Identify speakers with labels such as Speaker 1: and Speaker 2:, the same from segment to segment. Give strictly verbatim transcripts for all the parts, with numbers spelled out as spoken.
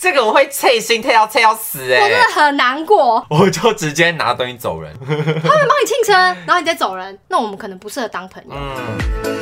Speaker 1: 这个我会脆心退到脆到死哎、欸，
Speaker 2: 我真的很难过。
Speaker 1: 我就直接拿东西走人。
Speaker 2: 他会帮你庆生，然后你再走人，那我们可能不适合当朋友。嗯。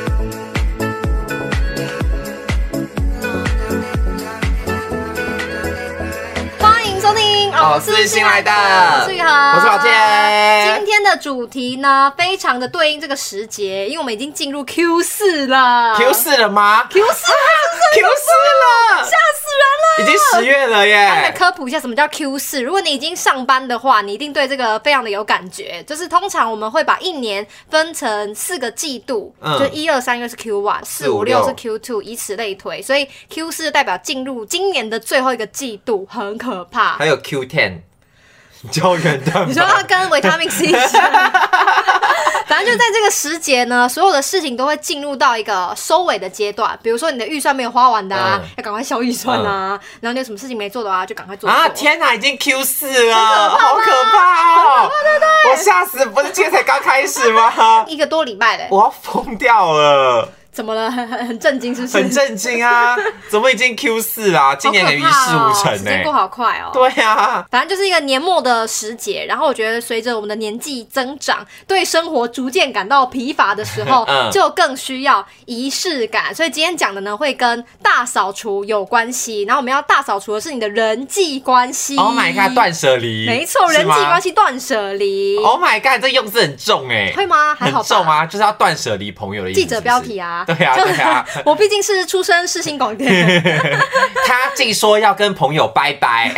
Speaker 2: 收听
Speaker 1: 哦，是新来的，
Speaker 2: 我是玉涵，
Speaker 1: 我是宝健。
Speaker 2: 今天的主题呢，非常的对应这个时节，因为我们已经进入 Q 四了。
Speaker 1: Q 四了吗
Speaker 2: ？Q 四
Speaker 1: ，Q 四了，
Speaker 2: 吓死人了！
Speaker 1: 已经十月了耶。
Speaker 2: 来科普一下什么叫 Q 四。如果你已经上班的话，你一定对这个非常的有感觉。就是通常我们会把一年分成四个季度，嗯、就一二三月是 Q 一，四五六是 Q 二，以此类推。所以 Q 四代表进入今年的最后一个季度，很可怕。
Speaker 1: 还有 Q 十。胶原蛋白，
Speaker 2: 你说它跟维他命 C 反正就在这个时节呢，所有的事情都会进入到一个收尾的阶段。比如说你的预算没有花完的啊，嗯、要赶快消预算啊。嗯、然后你有什么事情没做的啊，就赶快做。
Speaker 1: 啊！天哪，已经 Q 四了，好可怕哦！
Speaker 2: 对对对，
Speaker 1: 我吓死！不是今天才刚开始吗？
Speaker 2: 一个多礼拜嘞，
Speaker 1: 我要疯掉了。
Speaker 2: 怎么了？很很很震惊，是不是？
Speaker 1: 很震惊啊！怎么已经 Q 四啦？今年的一事无成哎、欸，时
Speaker 2: 间过好快哦。
Speaker 1: 对啊，
Speaker 2: 反正就是一个年末的时节。然后我觉得，随着我们的年纪增长，对生活逐渐感到疲乏的时候，嗯、就更需要仪式感。所以今天讲的呢，会跟大扫除有关系。然后我们要大扫除的是你的人际关系。
Speaker 1: Oh my god， 断舍离。
Speaker 2: 没错，人际关系断舍离。
Speaker 1: Oh my god， 这用字很重哎、欸。
Speaker 2: 会吗？还好吧。
Speaker 1: 很重啊，就是要断舍离朋友的意思。
Speaker 2: 记者标题啊。
Speaker 1: 对啊，对啊，
Speaker 2: 我毕竟是出身世新广电，
Speaker 1: 他竟说要跟朋友拜拜，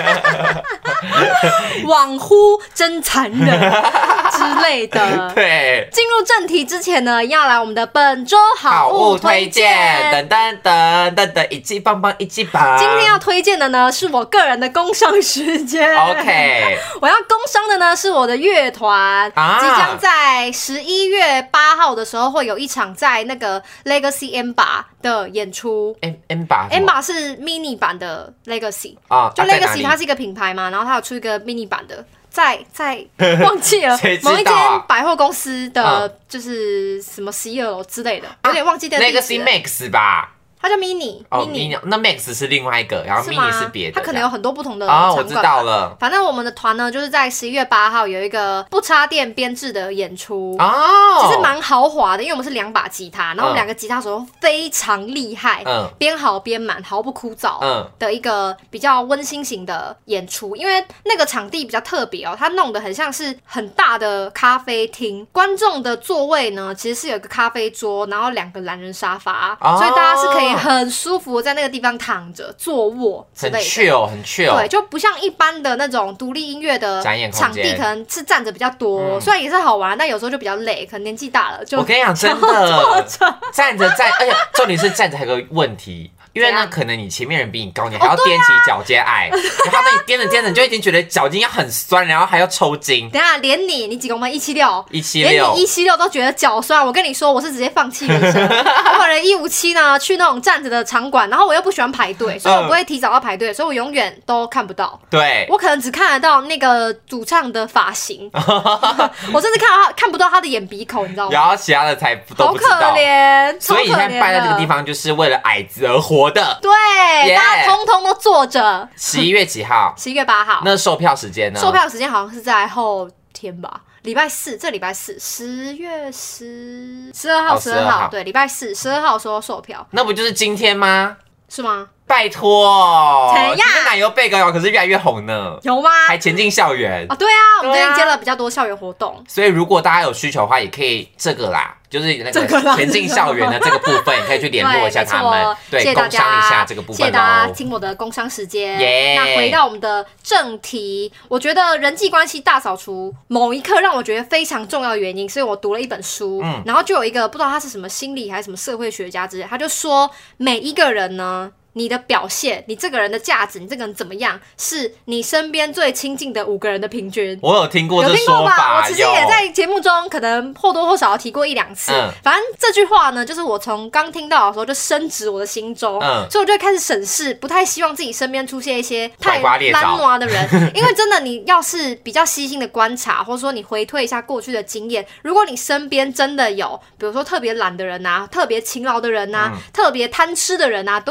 Speaker 2: 恍惚真残忍之类的。
Speaker 1: 对，
Speaker 2: 进入正题之前呢，要来我们的本周好物推荐，
Speaker 1: 噔噔噔噔噔，一记棒棒一记棒。
Speaker 2: 今天要推荐的呢，是我个人的工商时间。
Speaker 1: OK，
Speaker 2: 我要工商的呢是我的乐团，啊、即将在十一月八号的时候会有一场在那个 Legacy M 八的演出。
Speaker 1: M M 八
Speaker 2: M 八是 mini 版的 Legacy
Speaker 1: 啊，
Speaker 2: 就 Legacy 它是一个品牌嘛，然后它有出一个 mini 版的，在在忘记了某一间百货公司的，就是什么十一二楼之类的，有点忘记的地址了。
Speaker 1: Legacy Max 吧。
Speaker 2: 它叫 mini，
Speaker 1: 哦 mini， 那 Max 是另外一个，然后 mini 是别的，
Speaker 2: 它可能有很多不同的场馆。
Speaker 1: 哦，我知道了。
Speaker 2: 反正我们的团呢，就是在十一月八号有一个不插电编制的演出，
Speaker 1: 哦，
Speaker 2: 其实蛮豪华的，因为我们是两把吉他，然后我们两个吉他手非常厉害，嗯，编好编满，毫不枯燥，嗯，的一个比较温馨型的演出。因为那个场地比较特别哦，它弄得很像是很大的咖啡厅，观众的座位呢，其实是有一个咖啡桌，然后两个懒人沙发，哦，所以大家是可以很舒服在那个地方躺着、坐卧之类的，
Speaker 1: 很 chill， 很 chill。
Speaker 2: 对，就不像一般的那种独立音乐的场地，可能是站着比较多，嗯、虽然也是好玩，但有时候就比较累，可能年纪大了就。
Speaker 1: 我跟你讲，真的，站着站，而且重点是站着还有个问题。因为呢，可能你前面人比你高，你还要踮起脚尖矮，然后那你踮着踮着，你就已经觉得脚筋要很酸，然后还要抽筋。
Speaker 2: 等一下，连你，你几公分？一七六，
Speaker 1: 一七六，
Speaker 2: 连你一七六都觉得脚酸。我跟你说，我是直接放弃人生。我本人一五七呢，去那种站着的场馆，然后我又不喜欢排队，所以我不会提早到排队，所以我永远都看不到。
Speaker 1: 对，
Speaker 2: 我可能只看得到那个主唱的发型，我甚至看到他看不到他的眼鼻口，你知道吗？
Speaker 1: 然后其他的才都不知道。
Speaker 2: 好可怜，
Speaker 1: 所以你现在办在这个地方，就是为了矮子而活的。
Speaker 2: 对。Yeah. 大家通通都坐着。
Speaker 1: 十一月几号？
Speaker 2: 十一月八号。
Speaker 1: 那售票时间呢？
Speaker 2: 售票时间好像是在后天吧，礼拜四，这礼拜四，十月十十二号，十二号，对，礼拜四，十二号的时候售票。
Speaker 1: 那不就是今天吗？
Speaker 2: 是吗？
Speaker 1: 拜托，
Speaker 2: 怎样？
Speaker 1: 今天奶油贝狗可是越来越红呢。
Speaker 2: 有吗？
Speaker 1: 还前进校园
Speaker 2: 啊、哦！对啊，我们最近接了比较多校园活动，
Speaker 1: 所以如果大家有需求的话，也可以这个啦。就是那个前进校园的这个部分，你可以去联络一下他们，对，
Speaker 2: 对，
Speaker 1: 工商一下这个部分。
Speaker 2: 谢谢大家听我的工商时间。Yeah. 那回到我们的正题，我觉得人际关系大扫除某一刻让我觉得非常重要的原因，所以我读了一本书，嗯、然后就有一个不知道他是什么心理还是什么社会学家之类，他就说每一个人呢。你的表现，你这个人的价值，你这个人怎么样，是你身边最亲近的五个人的平均。
Speaker 1: 我有听过这说法，
Speaker 2: 我其实也在节目中可能或多或少提过一两次。嗯、反正这句话呢，就是我从刚听到的时候就深植我的心中，嗯、所以我就会开始审视，不太希望自己身边出现一些太懒惰的人，因为真的你要是比较细心的观察，或者说你回推一下过去的经验，如果你身边真的有，比如说特别懒的人啊，特别勤劳的人啊，嗯、特别贪吃的人啊，都会影响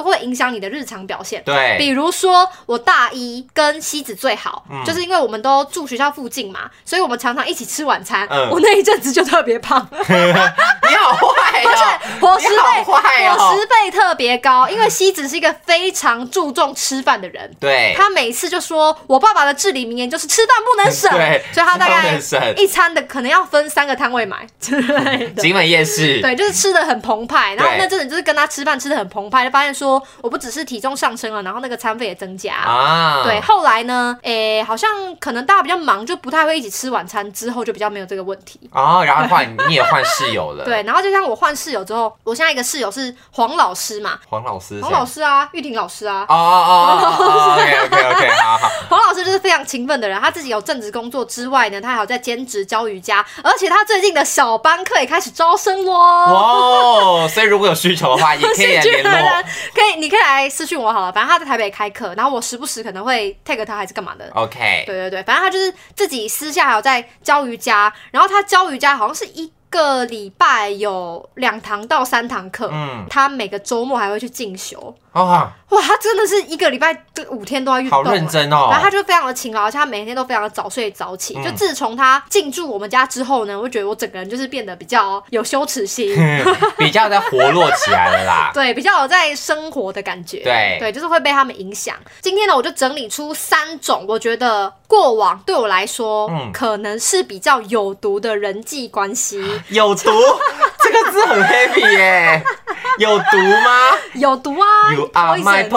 Speaker 2: 响你的日常表现。
Speaker 1: 对，
Speaker 2: 比如说我大一跟西子最好，嗯、就是因为我们都住学校附近嘛，所以我们常常一起吃晚餐。嗯、我那一阵子就特别胖。
Speaker 1: 你好坏哦！
Speaker 2: 而且伙食费，
Speaker 1: 哦、
Speaker 2: 伙食费特别高，因为西子是一个非常注重吃饭的人。
Speaker 1: 对，
Speaker 2: 他每次就说，我爸爸的至理名言就是吃饭不能省，
Speaker 1: 对，
Speaker 2: 所以他大概一餐的可能要分三个摊位买之类的。
Speaker 1: 景美夜市，
Speaker 2: 对，就是吃的很澎湃。然后那阵子就是跟他吃饭吃的很澎湃，就发现说我不只是体重上升了，然后那个餐费也增加啊。对，后来呢，诶，好像可能大家比较忙，就不太会一起吃晚餐，之后就比较没有这个问题。
Speaker 1: 哦，然后换你也换室友了。
Speaker 2: 对，然后就像我换室友之后，我现在一个室友是黄老师嘛。
Speaker 1: 黄老师，
Speaker 2: 黄老师啊，玉婷老师啊。
Speaker 1: 哦哦哦 ，OK OK OK， 好好。
Speaker 2: 黄老师就是非常勤奋的人，他自己有正职工作之外呢，他还有在兼职教瑜伽，而且他最近的小班课也开始招生咯。
Speaker 1: 哇，所以如果有需求的话，也可以来联络。
Speaker 2: 可以，你可以来私讯我好了。反正他在台北开课，然后我时不时可能会 tag 他还是干嘛的。
Speaker 1: OK。
Speaker 2: 对对对，反正他就是自己私下还有在教瑜伽，然后他教瑜伽好像是一个礼拜有两堂到三堂课，嗯，他每个周末还会去进修。哇哇，他真的是一个礼拜五天都要运动，
Speaker 1: 好认真哦。
Speaker 2: 然后他就非常的勤劳，而且他每天都非常的早睡早起。嗯、就自从他进驻我们家之后呢，我觉得我整个人就是变得比较有羞耻心，
Speaker 1: 比较在活络起来了啦。
Speaker 2: 对，比较有在生活的感觉。
Speaker 1: 对
Speaker 2: 对，就是会被他们影响。今天呢，我就整理出三种我觉得过往对我来说、嗯、可能是比较有毒的人际关系。
Speaker 1: 有毒这个字很 heavy 耶。有毒吗？
Speaker 2: 有毒啊
Speaker 1: ！You are my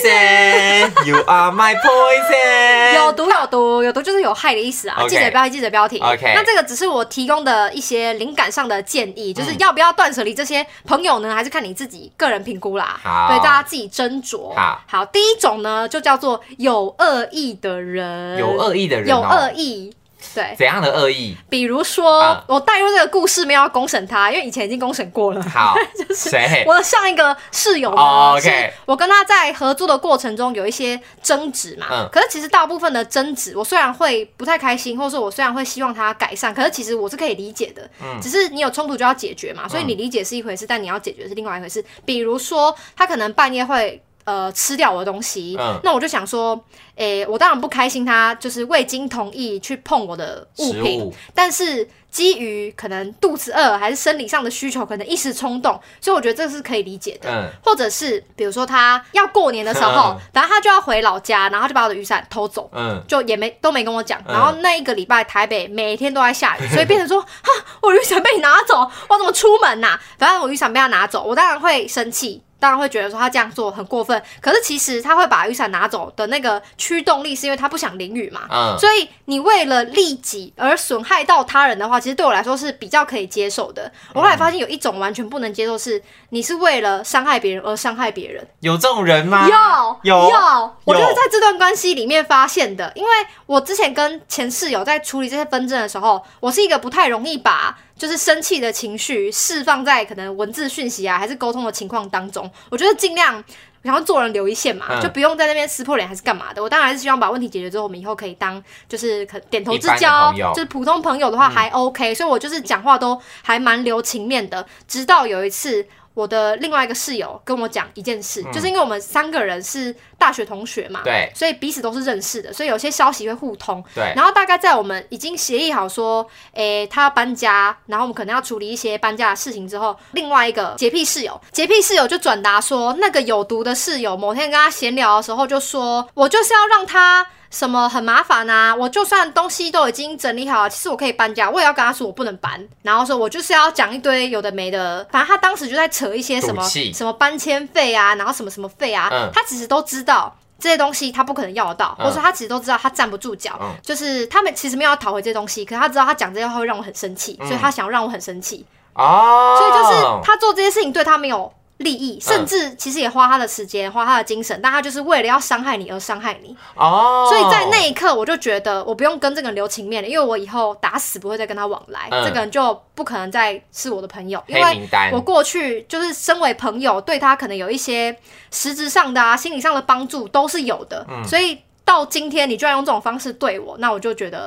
Speaker 1: poison, you are my poison。
Speaker 2: 有毒有毒有毒就是有害的意思啊！
Speaker 1: Okay.
Speaker 2: 记者标题记者标题。
Speaker 1: Okay.
Speaker 2: 那这个只是我提供的一些灵感上的建议，就是要不要断舍离这些朋友呢？还是看你自己个人评估啦。
Speaker 1: 好，
Speaker 2: 对，大家自己斟酌。
Speaker 1: 好，
Speaker 2: 好，第一种呢，就叫做有恶意的人。
Speaker 1: 有恶意的人、哦，
Speaker 2: 有恶意。对，
Speaker 1: 怎样的恶意？
Speaker 2: 比如说，啊、我带入这个故事没有要公审他，因为以前已经公审过了。
Speaker 1: 好，
Speaker 2: 就是
Speaker 1: 谁？
Speaker 2: 我的上一个室友呢，
Speaker 1: oh, okay.
Speaker 2: 我跟他在合作的过程中有一些争执嘛。嗯。可是其实大部分的争执，我虽然会不太开心，或者说我虽然会希望他改善，可是其实我是可以理解的。嗯。只是你有冲突就要解决嘛，所以你理解是一回事，嗯、但你要解决是另外一回事。比如说，他可能半夜会。呃，吃掉我的东西，嗯、那我就想说，诶、欸，我当然不开心，他就是未经同意去碰我的物品，物但是基于可能肚子饿还是生理上的需求，可能一时冲动，所以我觉得这是可以理解的。嗯、或者是比如说他要过年的时候，嗯、反正他就要回老家，然后就把我的雨伞偷走，嗯、就也没都没跟我讲。然后那一个礼拜台北每天都在下雨，所以变成说，哈，我雨伞被你拿走，我怎么出门啊？反正我雨伞被他拿走，我当然会生气。当然会觉得说他这样做很过分，可是其实他会把雨伞拿走的那个驱动力是因为他不想淋雨嘛，嗯、所以你为了利己而损害到他人的话，其实对我来说是比较可以接受的。我后来发现有一种完全不能接受是，你是为了伤害别人而伤害别人。
Speaker 1: 有这种人吗？
Speaker 2: 有
Speaker 1: 有
Speaker 2: 有，我就是在这段关系里面发现的，因为我之前跟前室友在处理这些纷争的时候，我是一个不太容易把就是生气的情绪释放在可能文字讯息啊，还是沟通的情况当中。我觉得尽量然后做人留一线嘛，嗯、就不用在那边撕破脸还是干嘛的。我当然还是希望把问题解决之后，我们以后可以当就是可点头之交，就是普通朋友的话还 OK、嗯。所以我就是讲话都还蛮留情面的。直到有一次，我的另外一个室友跟我讲一件事，嗯、就是因为我们三个人是大学同学嘛，
Speaker 1: 对，
Speaker 2: 所以彼此都是认识的，所以有些消息会互通。
Speaker 1: 对，
Speaker 2: 然后大概在我们已经协议好说，诶，他要搬家，然后我们可能要处理一些搬家的事情之后，另外一个洁癖室友，洁癖室友就转达说，那个有毒的室友某天跟他闲聊的时候就说，我就是要让他。什么很麻烦啊！我就算东西都已经整理好了，其实我可以搬家，我也要跟他说我不能搬。然后说我就是要讲一堆有的没的，反正他当时就在扯一些什么什么搬迁费啊，然后什么什么费啊，嗯、他其实都知道这些东西他不可能要得到，嗯、或者说他其实都知道他站不住脚，嗯、就是他们其实没有要讨回这些东西，可是他知道他讲这些话会让我很生气，嗯、所以他想要让我很生气。哦，所以就是他做这些事情对他没有利益，甚至其实也花他的时间，花他的精神，但他就是为了要伤害你而伤害你。哦，所以在那一刻我就觉得我不用跟这个人留情面了，因为我以后打死不会再跟他往来，嗯、这个人就不可能再是我的朋友，因为我过去就是身为朋友，对他可能有一些实质上的啊、心理上的帮助都是有的，嗯、所以到今天你居然用这种方式对我，那我就觉得。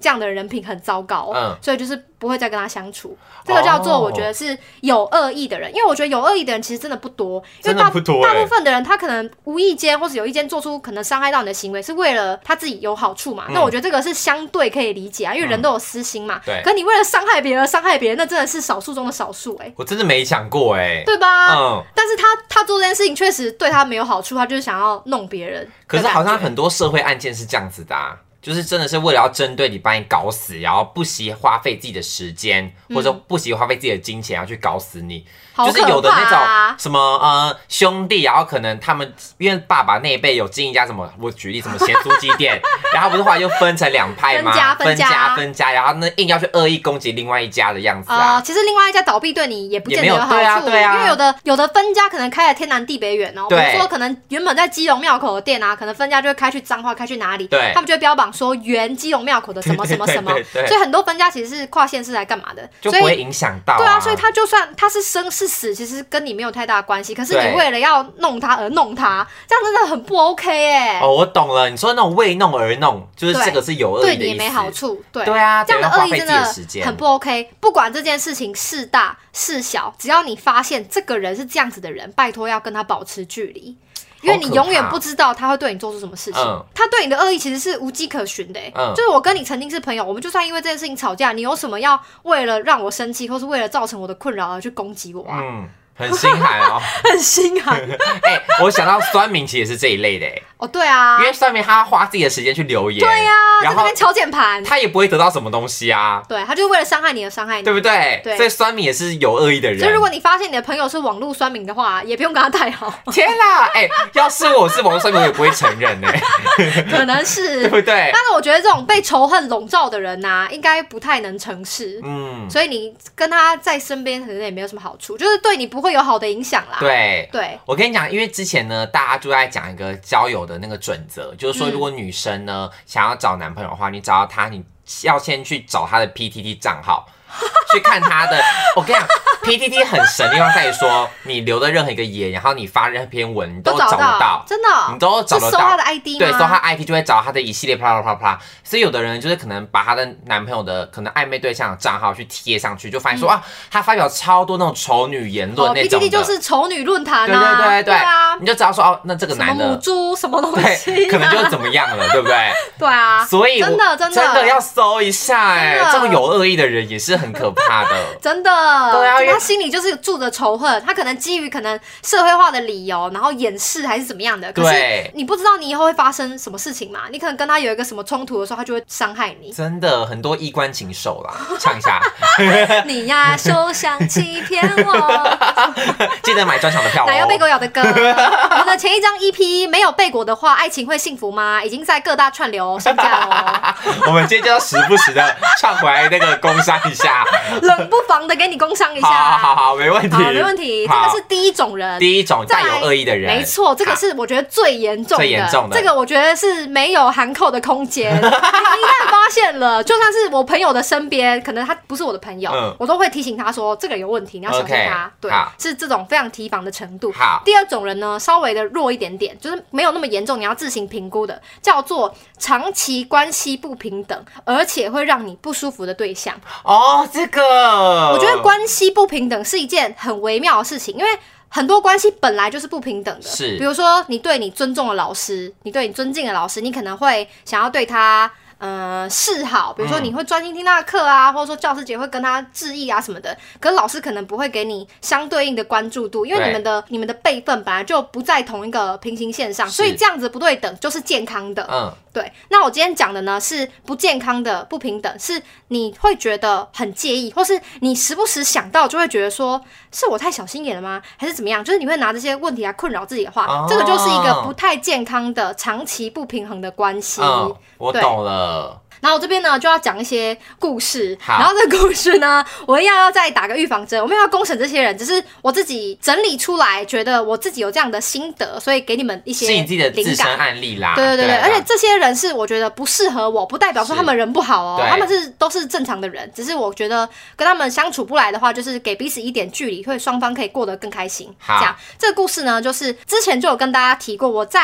Speaker 2: 这样的人品很糟糕，嗯，所以就是不会再跟他相处。这个叫做我觉得是有恶意的人，因为我觉得有恶意的人其实真的不多，因为大不多、欸、大部分的人他可能无意间或是有意间做出可能伤害到你的行为，是为了他自己有好处嘛。嗯、那我觉得这个是相对可以理解啊，因为人都有私心嘛。对、嗯。可你为了伤害别人伤害别人，那真的是少数中的少数哎、欸。
Speaker 1: 我真的没想过哎、欸，
Speaker 2: 对吧？嗯。但是他他做这件事情确实对他没有好处，他就是想要弄别人。
Speaker 1: 可是好像很多社会案件是这样子的啊。就是真的是为了要针对你，把你搞死，然后不惜花费自己的时间，或者说不惜花费自己的金钱，要去搞死你。
Speaker 2: 好可怕啊、
Speaker 1: 就是有的那种什么呃兄弟，然后可能他们因为爸爸那一辈有经营一家什么，我举例什么咸酥鸡店，然后不是后来又分成两派吗？
Speaker 2: 分家分家
Speaker 1: 分家分家，然后那硬要去恶意攻击另外一家的样子啊。
Speaker 2: 呃、其实另外一家倒闭对你也不见得有好处，
Speaker 1: 对啊对啊，
Speaker 2: 因为有的有的分家可能开得天南地北远哦。比如说可能原本在基隆庙口的店啊，可能分家就会开去彰化，开去哪里？对，他们就会标榜说原基隆庙口的什么什么什么，对对对对，所以很多分家其实是跨县市来干嘛的，
Speaker 1: 就不会影响到、啊。
Speaker 2: 对啊，所以他就算他是生是死，其实跟你没有太大的关系。可是你为了要弄他而弄他，这样真的很不 OK 哎、欸。
Speaker 1: 哦，我懂了，你说那种为弄而弄，就是这个是有恶意的意思，
Speaker 2: 对你也没好处。对
Speaker 1: 对啊，
Speaker 2: 这样的恶意真的很不 OK。不管这件事情是大是小，只要你发现这个人是这样子的人，拜托要跟他保持距离。因为你永远不知道他会对你做出什么事情，嗯、他对你的恶意其实是无迹可寻的、欸嗯。就是我跟你曾经是朋友，我们就算因为这件事情吵架，你有什么要为了让我生气，或是为了造成我的困扰而去攻击我啊？嗯，
Speaker 1: 很心寒哦，
Speaker 2: 很心寒。
Speaker 1: 哎、欸，我想到酸民其实也是这一类的、欸。
Speaker 2: 哦，对啊，
Speaker 1: 因为酸民他要花自己的时间去留言，
Speaker 2: 对啊，
Speaker 1: 然后
Speaker 2: 在那边敲键盘，
Speaker 1: 他也不会得到什么东西啊。
Speaker 2: 对，他就是为了伤害你而伤害你，
Speaker 1: 对不对？对，所以酸民也是有恶意的人。
Speaker 2: 所以如果你发现你的朋友是网络酸民的话，也不用跟他太好。
Speaker 1: 天哪，哎、欸，要是我是网络酸民，我也不会承认呢、欸。
Speaker 2: 可能是，
Speaker 1: 对不对？
Speaker 2: 但是我觉得这种被仇恨笼罩的人呐、啊，应该不太能成事。嗯，所以你跟他在身边可能也没有什么好处，就是对你不会有好的影响啦。
Speaker 1: 对，
Speaker 2: 对，
Speaker 1: 我跟你讲，因为之前呢，大家就在讲一个交友的那个准则。就是说，如果女生呢、嗯、想要找男朋友的话，你找到他，你要先去找他的 P T T 账号，去看他的。我跟你讲 ，P T T 很神的地方在于说，你留的任何一个言，然后你发任何篇文，你都找得到，
Speaker 2: 真的，
Speaker 1: 你都找得到。
Speaker 2: 搜他的 I D 吗？
Speaker 1: 对，搜他 I D 就会找他的一系列啪啦啪啦啪啦。所以有的人就是可能把他的男朋友的可能暧昧对象的账号去贴上去，就发现说、嗯、啊，他发表超多那种丑女言论那种的。哦、
Speaker 2: P T T 就是丑女论坛啊，
Speaker 1: 对对对 对,
Speaker 2: 对啊，
Speaker 1: 你就知道说哦，那这个男的
Speaker 2: 什么母猪什么东西，
Speaker 1: 对，可能就是怎么样了，对不对？
Speaker 2: 对啊，
Speaker 1: 所以
Speaker 2: 真的真的
Speaker 1: 真的要搜一下哎、欸，这么有恶意的人也是很可怕的，
Speaker 2: 真的。对啊，他心里就是住着仇恨，他可能基于可能社会化的理由，然后掩饰还是怎么样的。可是你不知道你以后会发生什么事情嘛？你可能跟他有一个什么冲突的时候，他就会伤害你。
Speaker 1: 真的很多衣冠禽兽啦，唱一下。
Speaker 2: 你呀，休想欺骗我。
Speaker 1: 记得买专场的票哦。
Speaker 2: 奶油贝果咬的歌。我们的前一张 E P 没有贝果的话，爱情会幸福吗？已经在各大串流上架哦。
Speaker 1: 我们今天就要时不时的唱回来那个工商一下，
Speaker 2: 冷不防的给你工商一下。
Speaker 1: 好好好，没问题，
Speaker 2: 好，没问题。这个是第一种人，
Speaker 1: 第一种带有恶意的人，
Speaker 2: 没错，这个是我觉得最严重的，
Speaker 1: 最严重的。
Speaker 2: 这个我觉得是没有含扣的空间。你一旦发现了，就算是我朋友的身边，可能他不是我的朋友，嗯、我都会提醒他说这个有问题，你要小心他。Okay, 对，是这种非常提防的程度。好，第二种人呢，稍微的弱一点点，就是没有那么严重，你要自行评估的，叫做长期关系不平等，而且会让你不舒服的对象。
Speaker 1: 哦，这个，
Speaker 2: 我觉得关系不平等是一件很微妙的事情，因为很多关系本来就是不平等的。是，比如说你对你尊重的老师，你对你尊敬的老师，你可能会想要对他呃示好，比如说你会专心听他的课啊，或者说教师节会跟他致意啊什么的。可是老师可能不会给你相对应的关注度，因为你们的你们的辈分本来就不在同一个平行线上，所以这样子不对等就是健康的。嗯。对，那我今天讲的呢是不健康的不平等，是你会觉得很介意，或是你时不时想到就会觉得说，是我太小心眼了吗？还是怎么样？就是你会拿这些问题来困扰自己的话，哦、这个就是一个不太健康的长期不平衡的关系。
Speaker 1: 嗯，我懂了。
Speaker 2: 然后我这边呢就要讲一些故事，然后这个故事呢，我一样要再打个预防针，我没有要公审这些人，只是我自己整理出来，觉得我自己有这样的心得，所以给你们一些
Speaker 1: 是你自己的自身案例啦。
Speaker 2: 对对对对，而且这些人是我觉得不适合我，不代表说他们人不好哦，他们是都是正常的人，只是我觉得跟他们相处不来的话，就是给彼此一点距离，会双方可以过得更开心。这样，这个故事呢，就是之前就有跟大家提过，我在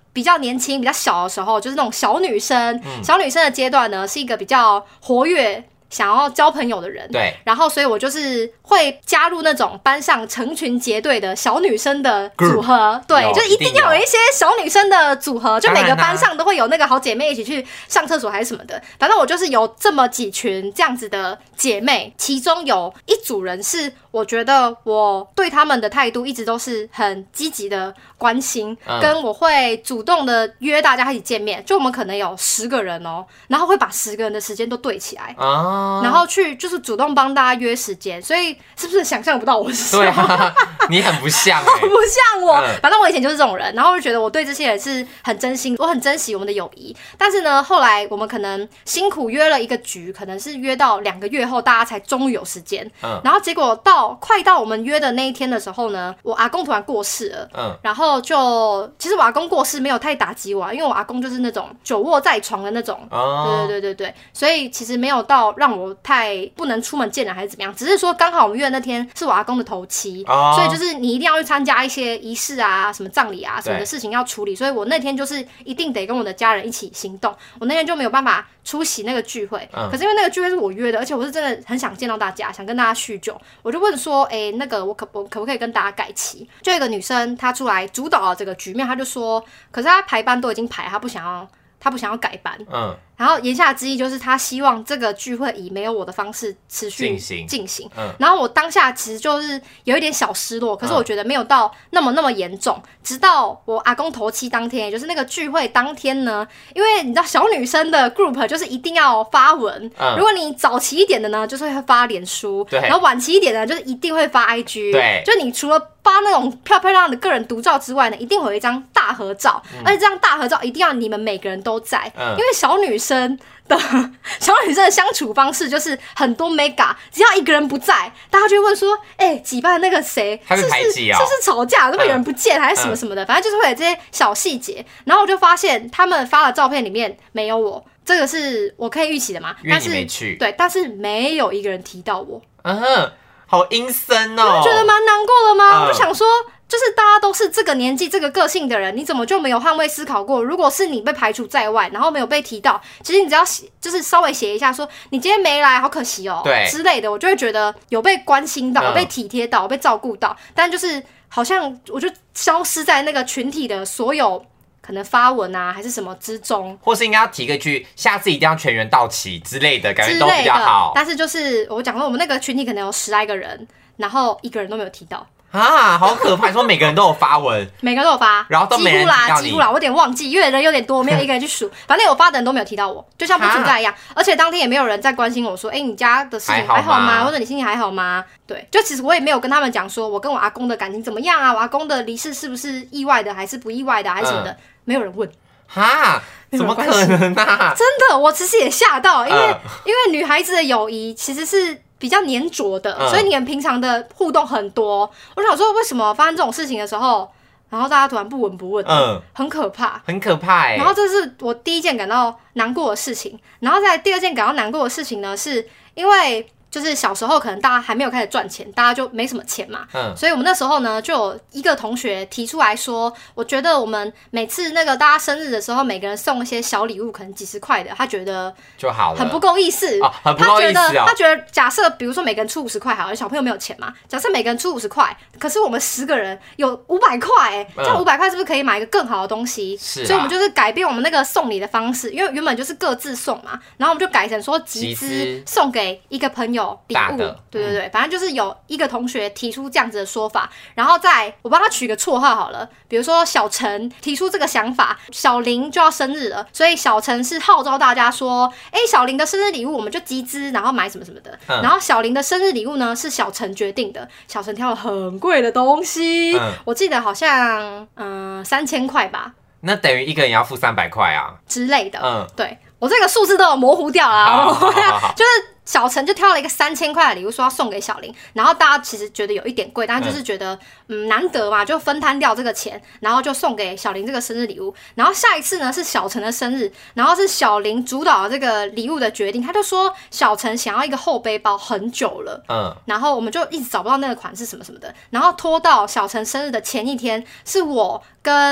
Speaker 2: 比较年轻、比较小的时候，就是那种小女生、嗯、小女生的阶段呢，是一个比较活跃。想要交朋友的人，
Speaker 1: 对，
Speaker 2: 然后所以我就是会加入那种班上成群结队的小女生的组合， Group, 对，就一定要有一些小女生的组合，就每个班上都会有那个好姐妹一起去上厕所还是什么的，反正我就是有这么几群这样子的姐妹，其中有一组人是我觉得我对他们的态度一直都是很积极的关心、嗯，跟我会主动的约大家一起见面，就我们可能有十个人哦，然后会把十个人的时间都对起来啊。然后去就是主动帮大家约时间，所以是不是想象不到我是谁？
Speaker 1: 对啊，你很不像、欸，
Speaker 2: 不像我、嗯。反正我以前就是这种人，然后我就觉得我对这些人是很真心，我很珍惜我们的友谊。但是呢，后来我们可能辛苦约了一个局，可能是约到两个月后，大家才终于有时间。嗯。然后结果到快到我们约的那一天的时候呢，我阿公突然过世了。嗯。然后就其实我阿公过世没有太打击我，因为我阿公就是那种久卧在床的那种。哦。对对对对对，所以其实没有到让我太不能出门见人还是怎么样，只是说刚好我们约的那天是我阿公的头七、哦、所以就是你一定要去参加一些仪式啊什么葬礼啊什么的事情要处理，所以我那天就是一定得跟我的家人一起行动，我那天就没有办法出席那个聚会、嗯、可是因为那个聚会是我约的，而且我是真的很想见到大家，想跟大家叙旧，我就问说哎、欸，那个我可我可不可以跟大家改期，就有一个女生她出来主导了这个局面，她就说可是她排班都已经排，她不想要她不想要改班，嗯，然后言下之意就是她希望这个聚会以没有我的方式持续进行，进行嗯，然后我当下其实就是有一点小失落，可是我觉得没有到那么那么严重、嗯，直到我阿公头七当天，也就是那个聚会当天呢，因为你知道小女生的 group 就是一定要发文，嗯，如果你早期一点的呢，就是会发脸书，对，然后晚期一点的就是一定会发 I G， 对，就你除了发那种漂漂亮亮的个人独照之外呢，一定会有一张大合照、嗯，而且这张大合照一定要你们每个人都在，嗯、因为小女生的小女生的相处方式就是很多 mega， 只要一个人不在，大家就会问说，哎、欸，几班的那个谁，
Speaker 1: 他是排挤啊，
Speaker 2: 是不是吵架，会不会有人不见、嗯，还是什么什么的，反正就是会有这些小细节。然后我就发现他们发的照片里面没有我，这个是我可以预期的嘛？
Speaker 1: 因为你没去，
Speaker 2: 对，但是没有一个人提到我。
Speaker 1: 嗯哼。好阴森哦，
Speaker 2: 你觉得蛮难过的吗、嗯？我就想说，就是大家都是这个年纪、这个个性的人，你怎么就没有换位思考过？如果是你被排除在外，然后没有被提到，其实你只要就是稍微写一下说你今天没来，好可惜哦，对之类的，我就会觉得有被关心到，有被体贴到，有被照顾到。但就是好像我就消失在那个群体的所有。可能发文啊，还是什么之中，
Speaker 1: 或是应该要提个句，下次一定要全员到齐之类的，感觉都比较好。
Speaker 2: 但是就是我讲说，我们那个群体可能有十来个人，然后一个人都没有提到
Speaker 1: 啊，好可怕！你说每个人都有发文，
Speaker 2: 每个人都有发，
Speaker 1: 然后都没人提到你，
Speaker 2: 几乎啦，几乎啦，我有点忘记，因为人有点多，没有一个人去数。反正有发的人都没有提到我，就像不存在一样。而且当天也没有人在关心我说，哎、欸，你家的事情还好吗？或者你心情还好吗？对，就其实我也没有跟他们讲说，我跟我阿公的感情怎么样啊？我阿公的离世是不是意外的，还是不意外的，还是什么的？嗯、没有人问。
Speaker 1: 哈，怎么可能啊？
Speaker 2: 真的，我其实也吓到，因为、呃、因为女孩子的友谊其实是比较黏着的、呃，所以你们平常的互动很多。我想说，为什么发生这种事情的时候，然后大家突然不闻不问，嗯、呃，很可怕，
Speaker 1: 很可怕哎、欸。
Speaker 2: 然后这是我第一件感到难过的事情，然后再第二件感到难过的事情呢，是因为。就是小时候可能大家还没有开始赚钱，大家就没什么钱嘛，嗯，所以我们那时候呢就有一个同学提出来说，我觉得我们每次那个大家生日的时候，每个人送一些小礼物，可能几十块的，他觉得就好了，很不够意思，
Speaker 1: 哦，很不够意思、哦、
Speaker 2: 他觉得他觉得假设比如说每个人出五十块好了，小朋友没有钱嘛，假设每个人出五十块，可是我们十个人有五百块，哎，这样五百块是不是可以买一个更好的东西？是、啊，所以我们就是改变我们那个送礼的方式，因为原本就是各自送嘛，然后我们就改成说集资送给一个朋友礼物。对对对、嗯，反正就是有一个同学提出这样子的说法，然后再我帮他取个绰号好了，比如说小陈提出这个想法，小林就要生日了，所以小陈是号召大家说，哎，小林的生日礼物我们就集资，然后买什么什么的、嗯，然后小林的生日礼物呢是小陈决定的，小陈挑了很贵的东西，嗯、我记得好像嗯三千块吧，
Speaker 1: 那等于一个人要付三百块啊
Speaker 2: 之类的，嗯，对我这个数字都有模糊掉啦，就是。小陈就挑了一个三千块的礼物，说要送给小林，然后大家其实觉得有一点贵，但就是觉得 嗯, 嗯难得嘛，就分摊掉这个钱，然后就送给小林这个生日礼物。然后下一次呢是小陈的生日，然后是小林主导这个礼物的决定，他就说小陈想要一个后背包很久了，嗯，然后我们就一直找不到那个款式什么什么的，然后拖到小陈生日的前一天，是我跟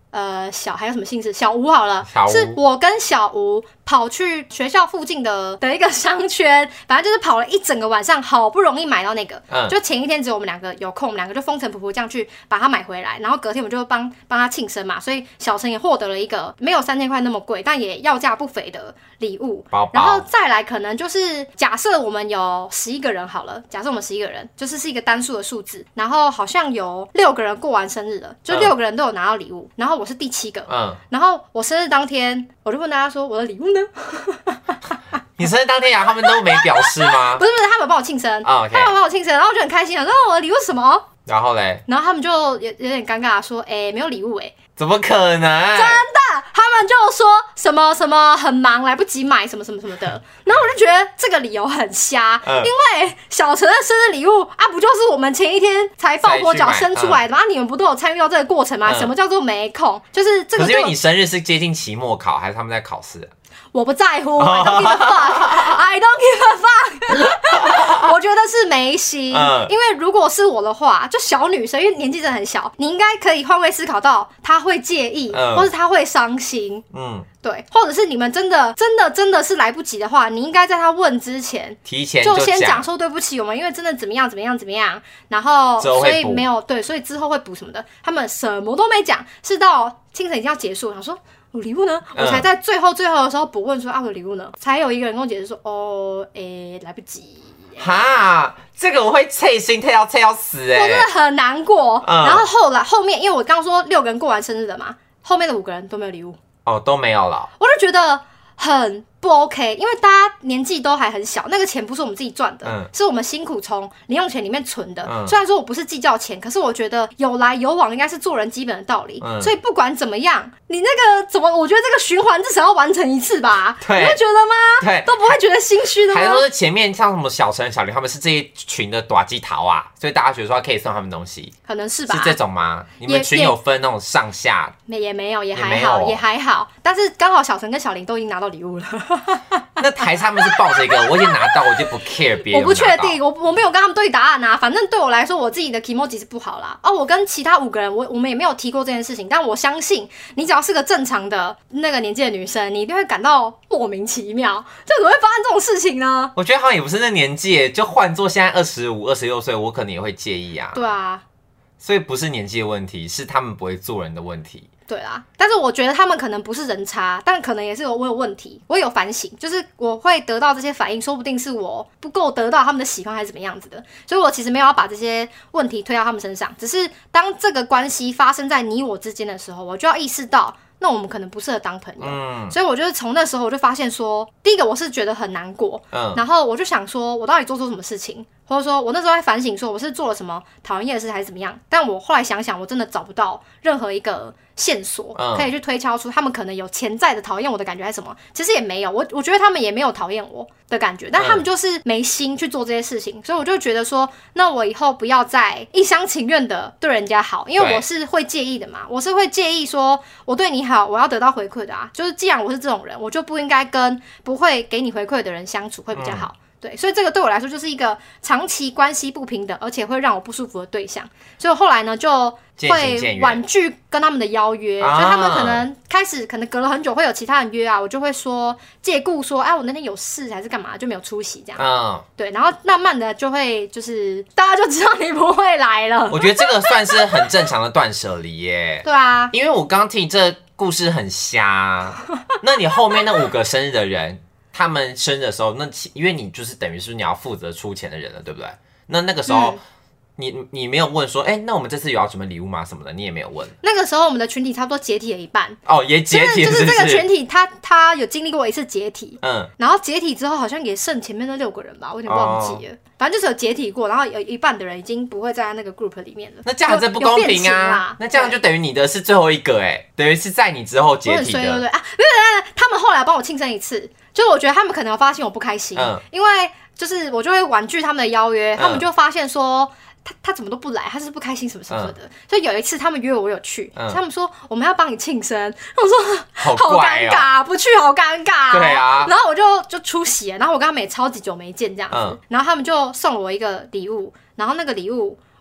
Speaker 2: 呃小还有什么姓氏？小吴好了，是我跟小吴跑去学校附近的的一个商圈，反正就是跑了一整个晚上，好不容易买到那个。嗯，就前一天只有我们两个有空，我们两个就风尘仆仆这样去把它买回来，然后隔天我们就帮帮他庆生嘛，所以小陈也获得了一个没有三千块那么贵，但也要价不菲的礼物。
Speaker 1: 包包。
Speaker 2: 然后再来可能就是假设我们有十一个人好了，假设我们十一个人，就是是一个单数的数字，然后好像有六个人过完生日了，就六个人都有拿到礼物，然后我是第七个。嗯，然后我生日当天，我就问大家说我的礼物呢？
Speaker 1: 你生日当天呀、啊，他们都没表示吗？
Speaker 2: 不是不是，他们帮我庆生， oh, okay. 他们帮我庆生，然后我就很开心，想说我的礼物是什么？
Speaker 1: 然后嘞，
Speaker 2: 然后他们就有有点尴尬，说，哎、欸，没有礼物哎、欸，
Speaker 1: 怎么可能？真
Speaker 2: 的，他们就说什么什么很忙，来不及买什么什么什么的。然后我就觉得这个理由很瞎，嗯、因为小陈的生日礼物啊，不就是我们前一天才抱佛脚生出来的吗？嗯、你们不都有参与到这个过程吗？嗯、什么叫做没空？就是这个。
Speaker 1: 可是因为你生日是接近期末考，还是他们在考试？
Speaker 2: 我不在乎 ，I don't give a fuck，I don't give a fuck 。我觉得是没心，嗯、因为如果是我的话，就小女生，因为年纪真的很小，你应该可以换位思考到，她会介意，嗯、或是她会伤心，嗯，对，或者是你们真的真的真的是来不及的话，你应该在她问之前，
Speaker 1: 提前
Speaker 2: 就先讲说对不起，我们因为真的怎么样怎么样怎么样，然后所以没有对，所以之后会补什么的，他们什么都没讲，是到清晨已经要结束，我想说。我礼物呢？嗯、我才在最后最后的时候补问说啊，我的礼物呢？才有一个人跟我解释说，哦，诶、欸，来不及。
Speaker 1: 哈，这个我会脆心，脆要脆要死哎、欸！
Speaker 2: 我真的很难过。嗯、然后后来后面，因为我刚刚说六个人过完生日的嘛，后面的五个人都没有礼物。
Speaker 1: 哦，都没有了。
Speaker 2: 我就觉得很不 OK， 因为大家年纪都还很小，那个钱不是我们自己赚的，嗯、是我们辛苦从零用钱里面存的。嗯、虽然说我不是计较钱，可是我觉得有来有往应该是做人基本的道理。嗯、所以不管怎么样，你那个怎么，我觉得这个循环至少要完成一次吧？对，你会觉得吗？
Speaker 1: 对，
Speaker 2: 都不会觉得心虚的吗？
Speaker 1: 还是说是前面像什么小陈、小林他们是这一群的短鸡桃啊，所以大家觉得说可以送他们东西，
Speaker 2: 可能是吧？
Speaker 1: 是这种吗？你们群有分那种上下？
Speaker 2: 也没有，也还好，也还好。但是刚好小陈跟小林都已经拿到礼物了。
Speaker 1: 那台他们是抱着一个我已经拿到，我就不 care 别人。
Speaker 2: 我不确定，我我没有跟他们对答案啊。反正对我来说，我自己的 kimoji 是不好啦。哦，我跟其他五个人，我我们也没有提过这件事情。但我相信，你只要是个正常的那个年纪的女生，你一定会感到莫名其妙，这怎么会发生这种事情呢？
Speaker 1: 我觉得好像也不是那年纪，就换做现在二十五、二十六岁，我可能也会介意啊。
Speaker 2: 对啊，
Speaker 1: 所以不是年纪的问题，是他们不会做人的问题。
Speaker 2: 对啦，但是我觉得他们可能不是人差，但可能也是有我有问题，我有反省，就是我会得到这些反应，说不定是我不够得到他们的喜欢还是怎么样子的，所以我其实没有要把这些问题推到他们身上，只是当这个关系发生在你我之间的时候，我就要意识到，那我们可能不适合当朋友，嗯，所以我就是从那时候我就发现说，第一个我是觉得很难过，嗯，然后我就想说我到底做错什么事情。或者说我那时候在反省说我是做了什么讨人厌的事还是怎么样，但我后来想想我真的找不到任何一个线索可以去推敲出他们可能有潜在的讨厌我的感觉还是什么，其实也没有，我我觉得他们也没有讨厌我的感觉，但他们就是没心去做这些事情，所以我就觉得说那我以后不要再一厢情愿的对人家好，因为我是会介意的嘛，我是会介意说我对你好我要得到回馈的啊，就是既然我是这种人，我就不应该跟不会给你回馈的人相处会比较好，嗯，对，所以这个对我来说就是一个长期关系不平等，而且会让我不舒服的对象。所以我后来呢，就会婉拒跟他们的邀约，啊，就他们可能开始可能隔了很久会有其他人约啊，我就会说借故说，哎，我那天有事还是干嘛，就没有出席这样。嗯，对，然后慢慢的就会就是大家就知道你不会来了。
Speaker 1: 我觉得这个算是很正常的断舍离耶。
Speaker 2: 对啊，
Speaker 1: 因为我刚听这故事很瞎，那你后面那五个生日的人。他们生日的时候，那因为你就是等于是你要负责出钱的人了，对不对？那那个时候，嗯，你你没有问说，哎，欸，那我们这次有要准备礼物吗？什么的，你也没有问。
Speaker 2: 那个时候我们的群体差不多解体了一半。
Speaker 1: 哦，也解体了，
Speaker 2: 就是就是这个群体，他他有经历过一次解体，嗯，然后解体之后好像也剩前面那六个人吧，我有点忘记了。哦，反正就是有解体过，然后有一半的人已经不会在那个 group 里面了。
Speaker 1: 那这样子不公平啊！那这样就等于你的是最后一个，哎，等于是在你之后解体的。
Speaker 2: 对对对啊，没有，他们后来帮我庆生一次。就是我觉得他们可能有发现我不开心，嗯，因为就是我就会婉拒他们的邀约，嗯，他们就发现说他他怎么都不来，他是不开心什么什么的，嗯，所以有一次他们约我，我有去，嗯，他们说我们要帮你庆生，我说
Speaker 1: 好
Speaker 2: 尴尬，哦，不去好尴尬，
Speaker 1: 对啊，
Speaker 2: 然后我就就出席了，然后我跟他们也超级久没见这样子，嗯，然后他们就送了我一个礼物，然后那个礼物。我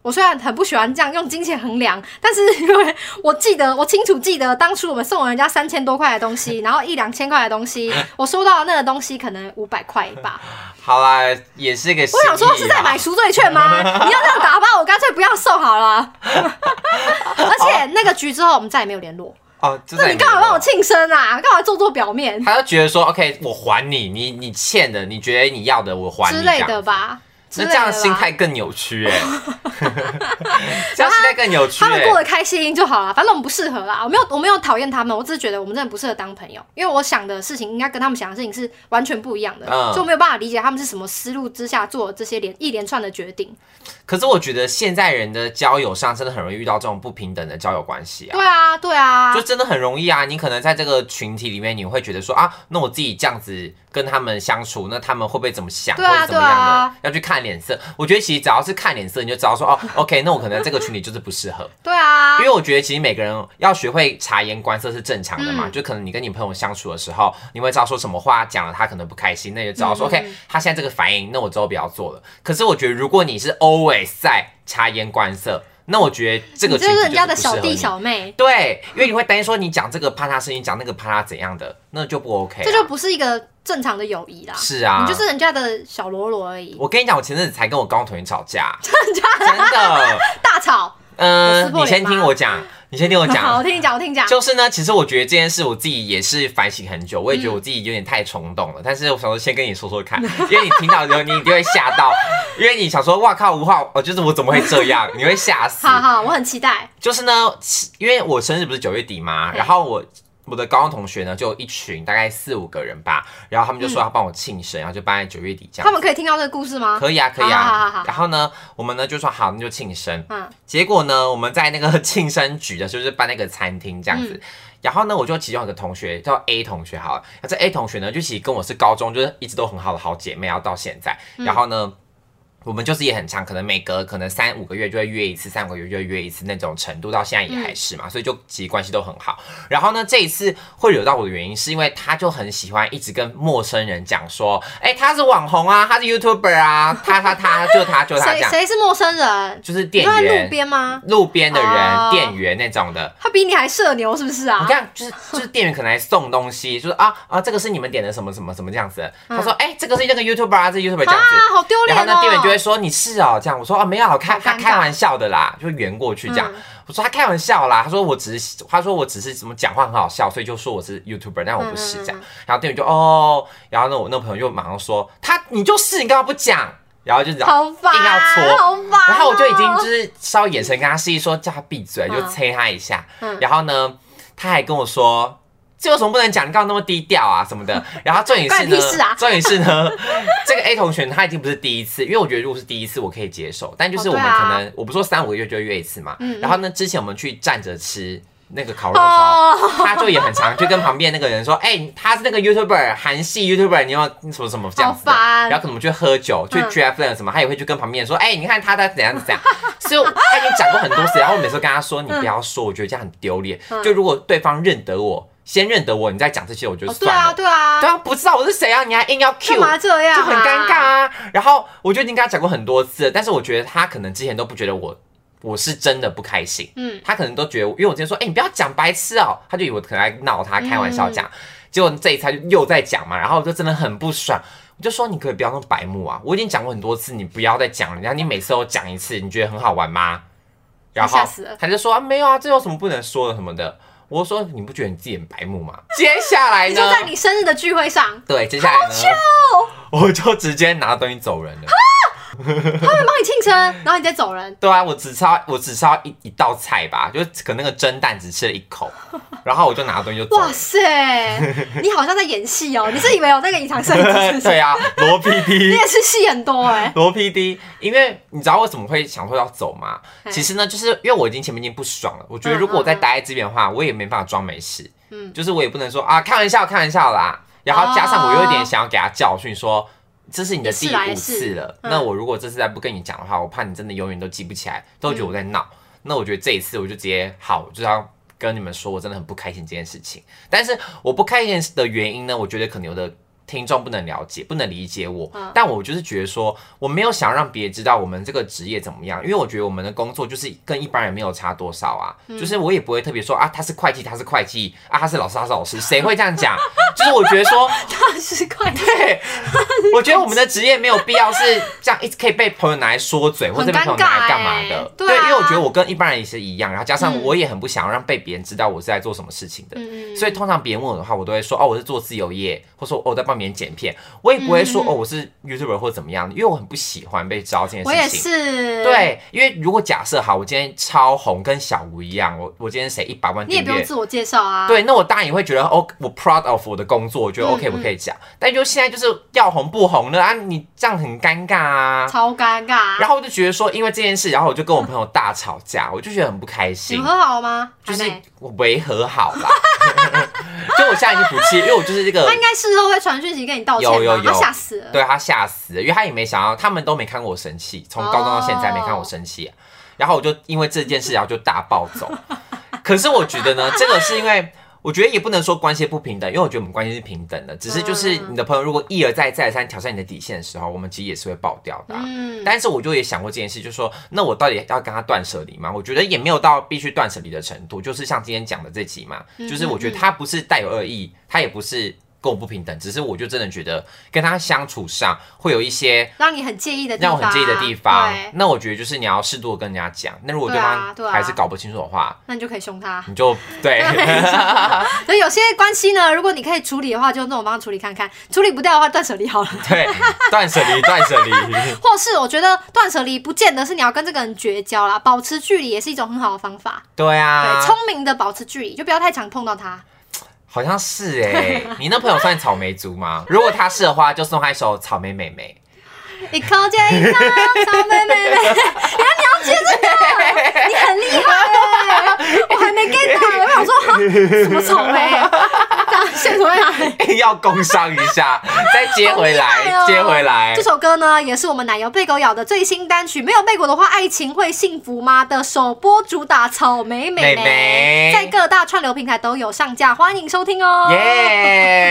Speaker 2: 我虽然很不喜欢这样用金钱衡量，但是因为我记得，我清楚记得当初我们送人家三千多块的东西，然后一两千块的东西，我收到的那个东西可能五百块吧。
Speaker 1: 好啦，也是个心意啦。
Speaker 2: 我想说是在买赎罪券吗？你要这样打包，我干脆不要送好了。而且那个局之后，我们再也没有联络。
Speaker 1: 哦，
Speaker 2: 那你干嘛帮我庆生啊？干嘛做做表面？
Speaker 1: 他就觉得说 ，OK， 我还你，你你欠的，你觉得你要的，我还你
Speaker 2: 之类的吧。
Speaker 1: 那这样心态更扭曲哎、欸，这样心态更扭曲、欸。
Speaker 2: 他们过得开心就好了，反正我们不适合啦。我没有，我没有讨厌他们，我只是觉得我们真的不适合当朋友，因为我想的事情应该跟他们想的事情是完全不一样的，嗯、所以我没有办法理解他们是什么思路之下做这些连一连串的决定。
Speaker 1: 可是我觉得现在人的交友上真的很容易遇到这种不平等的交友关系啊。
Speaker 2: 对啊，对啊，
Speaker 1: 就真的很容易啊。你可能在这个群体里面，你会觉得说啊，那我自己这样子跟他们相处，那他们会不会怎么想，
Speaker 2: 对啊、
Speaker 1: 或者怎么样的，
Speaker 2: 啊、
Speaker 1: 要去看脸色。我觉得其实只要是看脸色，你就知道说哦 ，OK， 那我可能在这个群里就是不适合。
Speaker 2: 对啊，
Speaker 1: 因为我觉得其实每个人要学会察言观色是正常的嘛。嗯、就可能你跟你朋友相处的时候，你会知道说什么话讲了他可能不开心，那你就知道说、嗯、OK， 他现在这个反应，那我之后不要做了。可是我觉得如果你是 always 在察言观色，那我觉得这个群体就是
Speaker 2: 人家的小弟小妹。
Speaker 1: 对，因为你会担心说你讲这个怕他生气，讲那个怕他怎样的，那就不 OK、啊。
Speaker 2: 这就不是一个正常的友谊啦。
Speaker 1: 是啊，
Speaker 2: 你就是人家的小喽啰而已。
Speaker 1: 我跟你讲，我前陣子才跟我高中同學吵架，
Speaker 2: 真的假的？
Speaker 1: 真的
Speaker 2: 大吵。
Speaker 1: 嗯、呃，你先听我讲。你先听我讲，
Speaker 2: 好，我听你讲，我听你讲。
Speaker 1: 就是呢，其实我觉得这件事我自己也是反省很久，我也觉得我自己有点太冲动了。嗯、但是我想说，先跟你说说看，因为你听到之后，你一定会吓到，因为你想说，哇靠，吴昊，哦，就是我怎么会这样？你会吓死。
Speaker 2: 好好，我很期待。
Speaker 1: 就是呢，因为我生日不是九月底嘛，然后我。我的高中同学呢，就有一群大概四五个人吧，然后他们就说要帮我庆生，嗯、然后就办在九月底这样。
Speaker 2: 他们可以听到这个故事吗？
Speaker 1: 可以啊，可以啊。
Speaker 2: 好好好好，
Speaker 1: 然后呢，我们呢就说好，那就庆生。
Speaker 2: 嗯。
Speaker 1: 结果呢，我们在那个庆生局的，就是办那个餐厅这样子。嗯、然后呢，我就其中有个同学叫 A 同学，好了，这 A 同学呢，就其实跟我是高中就是一直都很好的好姐妹，然后到现在，嗯、然后呢。我们就是也很长，可能每隔可能三五个月就会约一次，三五个月就会约一次那种程度，到现在也还是嘛，嗯、所以就其实关系都很好。然后呢，这一次会惹到我的原因，是因为他就很喜欢一直跟陌生人讲说，哎、欸，他是网红啊，他是 YouTuber 啊，他他他就他就他这样。
Speaker 2: 谁是陌生人？
Speaker 1: 就是店员。
Speaker 2: 在路边吗？
Speaker 1: 路边的人，哦、店员那种的。
Speaker 2: 他比你还社牛是不是啊？
Speaker 1: 你看，就是就是店员可能还送东西，就是啊啊，这个是你们点的什么什么什么这样子。嗯、他说，哎、欸，这个是那个 YouTuber 啊，这 YouTuber 这样子。
Speaker 2: 啊，好丢脸哦。
Speaker 1: 然后呢，店员就会说你是哦。这样我说哦没有，我开他开玩笑的啦，就圆过去这样。嗯、我说他开玩笑啦，他说我只是他说我只是怎么讲话很好笑，所以就说我是 YouTuber， 但我不是这样。嗯、然后店员就哦，然后呢我那朋友就马上说他你就是你干嘛不讲？然后就这样硬要戳，
Speaker 2: 好烦、哦。
Speaker 1: 然后我就已经就是稍微眼神跟他示意说叫他闭嘴，嗯、就催他一下。嗯、然后呢他还跟我说。这有什么不能讲？你干嘛那么低调啊什么的？然后重点是呢，
Speaker 2: 啊、
Speaker 1: 重点是呢，这个 A 同学他已经不是第一次，因为我觉得如果是第一次我可以接受，但就是我们可能、哦啊、我不说三五个月就会约一次嘛。嗯嗯然后呢，之前我们去站着吃那个烤肉的时候，哦、他就也很常就跟旁边那个人说，哎、欸，他是那个 YouTuber 韩系 YouTuber， 你要什么什么这样子的。然后可能我们去喝酒，去 G F L 什么，嗯、他也会去跟旁边人说，哎、欸，你看他在怎样怎样。所以他已经讲过很多次，然后我每次跟他说，你不要说，我觉得这样很丢脸。嗯、就如果对方认得我。先认得我，你再讲这些，我觉得算了。
Speaker 2: 哦、对啊，对啊，
Speaker 1: 对啊，不知道我是谁啊，你还硬要 cue，
Speaker 2: 干嘛这样、啊？
Speaker 1: 就很尴尬啊。然后我就已经跟他讲过很多次了，但是我觉得他可能之前都不觉得我我是真的不开心，嗯，他可能都觉得，因为我之前说，哎、欸，你不要讲白痴哦、喔，他就以为我可能在闹他，开玩笑讲，嗯、结果这一次他就又在讲嘛，然后我就真的很不爽，我就说你可以不要那么白目啊，我已经讲过很多次，你不要再讲了，然后你每次都讲一次，你觉得很好玩吗？然后他就说啊，没有啊，这有什么不能说的什么的。我说你不觉得你自己很白目吗？接下来呢？
Speaker 2: 你就在你生日的聚会上。
Speaker 1: 对，接下来呢？我就直接拿东西走人了。
Speaker 2: 他们帮你庆生，然后你再走人。
Speaker 1: 对啊，我只吃我只吃到 一, 一道菜吧，就可能那个蒸蛋只吃了一口，然后我就拿东西就走了。
Speaker 2: 哇塞，你好像在演戏哦！你是以为有那个隐藏摄影机？
Speaker 1: 对啊，罗 P D，
Speaker 2: 你也是戏很多哎、欸。
Speaker 1: 罗 P D， 因为你知道为什么会想说要走吗？其实呢，就是因为我已经前面已经不爽了，我觉得如果我再待在这边的话，我也没办法装没事。嗯，就是我也不能说啊开玩笑开玩笑啦，然后加上我有一点想要给他教训说。这是你的第五次了，嗯、那我如果这次再不跟你讲的话，我怕你真的永远都记不起来，都觉得我在闹。嗯、那我觉得这一次我就直接好，就是要跟你们说，我真的很不开心这件事情。但是我不开心的原因呢，我觉得可能有的听众不能了解，不能理解我，嗯、但我就是觉得说，我没有想让别人知道我们这个职业怎么样，因为我觉得我们的工作就是跟一般人没有差多少啊，嗯、就是我也不会特别说啊，他是会计，他是会计啊，他是老师，他是老师，谁会这样讲？就是我觉得说
Speaker 2: 他是会计，
Speaker 1: 对，我觉得我们的职业没有必要是这样一直可以被朋友拿来说嘴，或者被朋友拿来干嘛的，欸、对、啊，对，因为我觉得我跟一般人也是一样，然后加上我也很不想要让被别人知道我是在做什么事情的，嗯、所以通常别人问我的话，我都会说哦，我是做自由业，或者说哦，我在帮别人剪片，我也不会说、嗯、哦，我是 YouTuber 或怎么样的，因为我很不喜欢被知道这件事情。
Speaker 2: 我也是，
Speaker 1: 对，因为如果假设好，我今天超红，跟小吴一样，我我今天谁一百万订阅，
Speaker 2: 你也不用自我介绍啊。
Speaker 1: 对，那我当然也会觉得哦，我 proud of 我的工作，我觉得 OK，、嗯、我可以讲。但就现在就是要红不红的啊，你这样很尴尬啊，
Speaker 2: 超尴尬。
Speaker 1: 然后我就觉得说，因为这件事，然后我就跟我朋友大吵架，我就觉得很不开心。
Speaker 2: 你和好了吗？
Speaker 1: 就是我维和好啦。就我现在已经不气，因为我就是这个。
Speaker 2: 他应该事后会传讯息跟你道歉吧？有有有，他吓死了。
Speaker 1: 对，他吓死了，因为他也没想到，他们都没看过我生气，从高中到现在没看我生气、啊。然后我就因为这件事，然后就大暴走。可是我觉得呢，这个是因为。我觉得也不能说关系不平等，因为我觉得我们关系是平等的，只是就是你的朋友如果一而再再而三挑战你的底线的时候，我们其实也是会爆掉的、啊。嗯，但是我就也想过这件事，就是说，那我到底要跟他断舍离吗？我觉得也没有到必须断舍离的程度，就是像今天讲的这集嘛，就是我觉得他不是带有恶意，他也不是。跟我不平等，只是我就真的觉得跟他相处上会有一些
Speaker 2: 让你很介意的地方，
Speaker 1: 让我很介意的地方。那我觉得就是你要适度的跟人家讲。那如果对方还是搞不清楚的话，啊啊、
Speaker 2: 那你就可以凶他，
Speaker 1: 你就对。
Speaker 2: 所以有些关系呢，如果你可以处理的话，就用这种方式处理看看；处理不掉的话，断舍离好了。
Speaker 1: 对，断舍离，断舍离。
Speaker 2: 或是我觉得断舍离不见得是你要跟这个人绝交啦，保持距离也是一种很好的方法。
Speaker 1: 对啊，
Speaker 2: 对，聪明的保持距离，就不要太常碰到他。
Speaker 1: 好像是哎、欸，你那朋友算草莓族吗？如果他是的话，就送他一首《草莓妹妹》。
Speaker 2: 一口接一口，草莓妹妹，原来你要接这个，你很厉害哎、欸！我还没 get 到，我想说什么草莓？现什么样？
Speaker 1: 要工商一下，再接回来，哦、接回来。
Speaker 2: 这首歌呢，也是我们奶油被狗咬的最新单曲。没有背过的话，爱情会幸福吗的首播主打《草莓妹妹》妹妹，在各大串流平台都有上架，欢迎收听哦。耶、yeah ！